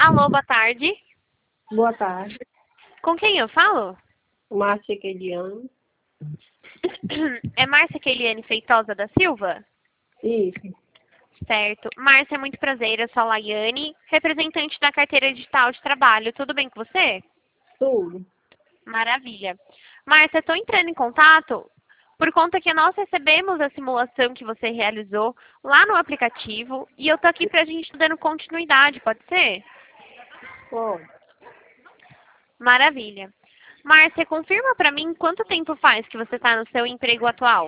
Alô, boa tarde. Boa tarde, Com quem eu falo? Márcia Quediano. É Márcia Keiliane Feitosa da Silva? Isso, Certo. Márcia, muito prazer. Eu sou a Laiane, representante da carteira digital de trabalho. Tudo bem com você? tudo. Maravilha. Márcia, estou entrando em contato por conta que nós recebemos a simulação que você realizou lá no aplicativo e eu estou aqui para a gente dando continuidade, pode ser? Pode. Maravilha. Márcia, confirma para mim quanto tempo faz que você está no seu emprego atual?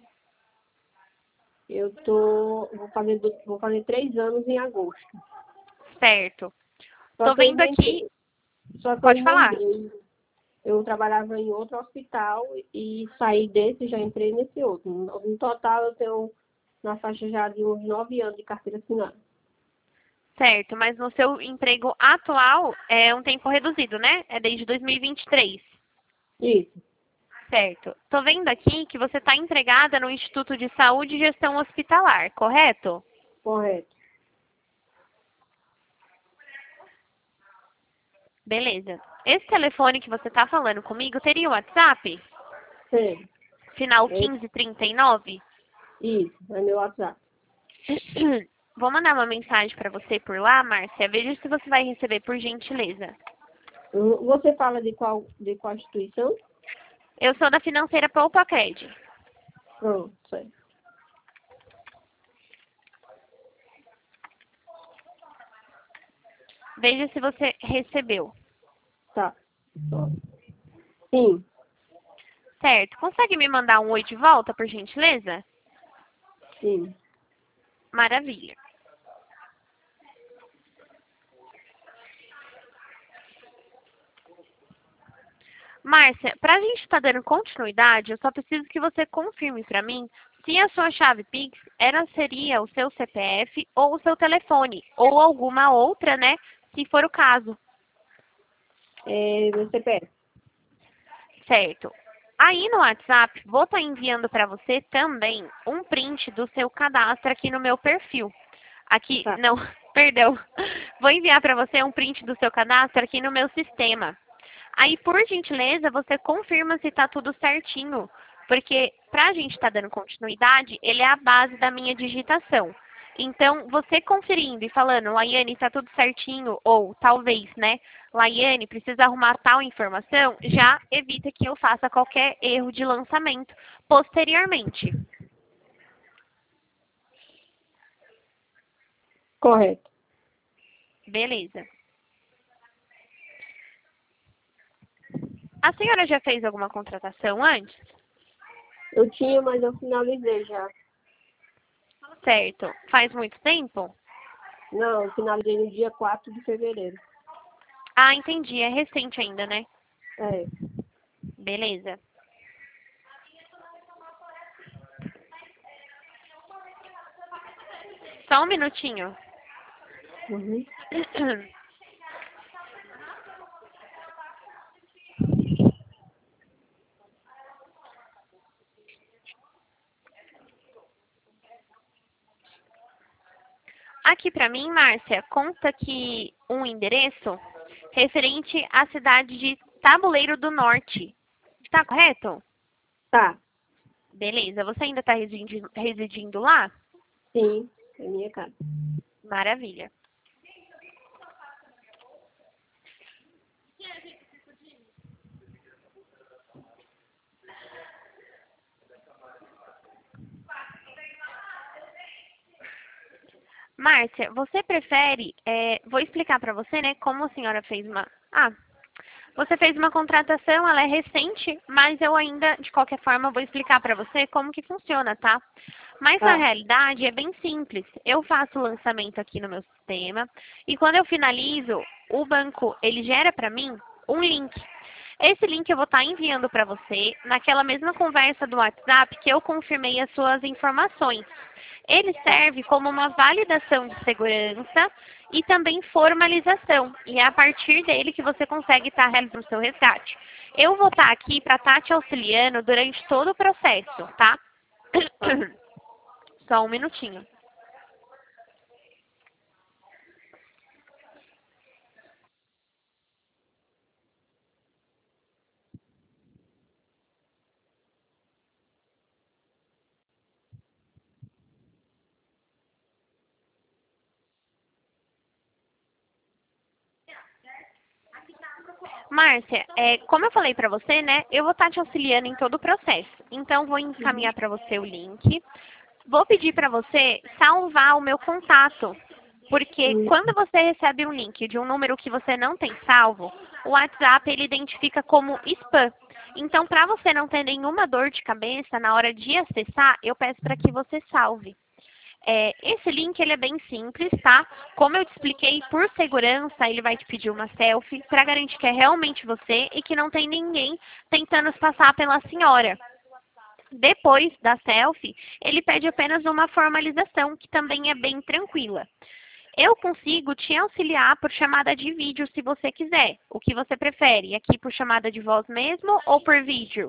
Vou fazer 3 anos em agosto. Certo. Só Tô que eu vendo ainda aqui. só que eu Pode ainda falar. entrei. Eu trabalhava em outro hospital e saí desse e já entrei nesse outro. No total, eu tenho na faixa já de uns 9 anos de carteira assinada. Certo, mas no seu emprego atual é um tempo reduzido, né? É desde 2023. Isso, Certo. Tô vendo aqui que você está empregada no Instituto de Saúde e Gestão Hospitalar, correto? correto. Beleza. Esse telefone que você está falando comigo teria o WhatsApp? Sim, Final é, 1539? isso, é meu WhatsApp. Vou mandar uma mensagem para você por lá, Márcia. Veja se você vai receber, por gentileza. Você fala de qual instituição? Eu sou da financeira Poupa Cred. Pronto, certo. Veja se você recebeu. Tá. Sim, Certo. Consegue me mandar um oi de volta, por gentileza? sim. Maravilha. Márcia, para a gente estar dando continuidade, eu só preciso que você confirme para mim se a sua chave Pix seria o seu CPF ou o seu telefone, ou alguma outra, né, se for o caso, Meu CPF. certo? Aí no WhatsApp, vou estar enviando para você também um print do seu cadastro aqui no meu perfil. Aqui, Tá. não, perdão. Vou enviar para você um print do seu cadastro aqui no meu sistema. Aí, por gentileza, você confirma se está tudo certinho, porque para a gente estar dando continuidade, ele é a base da minha digitação. Então, você conferindo e falando, Laiane, está tudo certinho, ou talvez, né, Laiane, precisa arrumar tal informação, já evita que eu faça qualquer erro de lançamento posteriormente. Correto. Beleza. A senhora já fez alguma contratação antes? Eu tinha, mas eu finalizei já. Certo. Faz muito tempo? Não, eu finalizei no dia 4 de fevereiro. Ah, entendi. É recente ainda, né? É. Beleza. Só um minutinho. Uhum. Aqui para mim, Márcia, conta que um endereço referente à cidade de Tabuleiro do Norte. Está correto? Tá. Beleza. Você ainda está residindo lá? Sim, é minha casa. Maravilha. Márcia, você prefere, vou explicar para você, né, como a senhora fez uma... Ah, você fez uma contratação, ela é recente, mas eu ainda, de qualquer forma, vou explicar para você como que funciona, tá? Mas na Tá. realidade é bem simples. Eu faço o lançamento aqui no meu sistema e quando eu finalizo, o banco, ele gera para mim um link. Esse link eu vou estar enviando para você naquela mesma conversa do WhatsApp que eu confirmei as suas informações. Ele serve como uma validação de segurança e também formalização. E é a partir dele que você consegue estar realizando o seu resgate. Eu vou estar aqui para estar te auxiliando durante todo o processo, tá? Tá. Só um minutinho. Márcia, como eu falei pra você, né, eu vou estar te auxiliando em todo o processo. Então, vou encaminhar para você o link. Vou pedir para você salvar o meu contato, porque quando você recebe um link de um número que você não tem salvo, o WhatsApp ele identifica como spam. Então, para você não ter nenhuma dor de cabeça na hora de acessar, eu peço para que você salve. Esse link ele é bem simples, tá? Como eu te expliquei, por segurança, ele vai te pedir uma selfie para garantir que é realmente você e que não tem ninguém tentando se passar pela senhora. Depois da selfie, ele pede apenas uma formalização, que também é bem tranquila. Eu consigo te auxiliar por chamada de vídeo se você quiser. O que você prefere? Aqui por chamada de voz mesmo ou por vídeo?